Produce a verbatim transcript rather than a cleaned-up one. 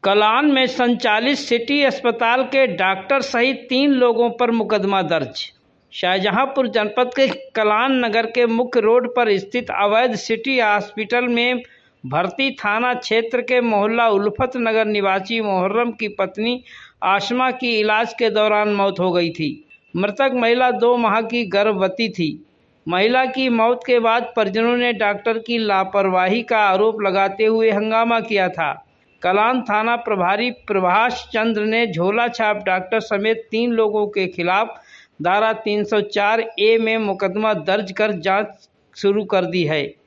कलान में संचालित सिटी अस्पताल के डॉक्टर सहित तीन लोगों पर मुकदमा दर्ज। शाहजहांपुर जनपद के कलान नगर के मुख्य रोड पर स्थित अवैध सिटी हॉस्पिटल में भर्ती थाना क्षेत्र के मोहल्ला उल्फत नगर निवासी मुहर्रम की पत्नी आसमा की इलाज के दौरान मौत हो गई थी। मृतक महिला दो माह की गर्भवती थी। महिला की मौत के बाद परिजनों ने डॉक्टर की लापरवाही का आरोप लगाते हुए हंगामा किया था। कलान थाना प्रभारी प्रभाष चंद्र ने झोला छाप डॉक्टर समेत तीन लोगों के खिलाफ धारा तीन सौ चार ए में मुकदमा दर्ज कर जांच शुरू कर दी है।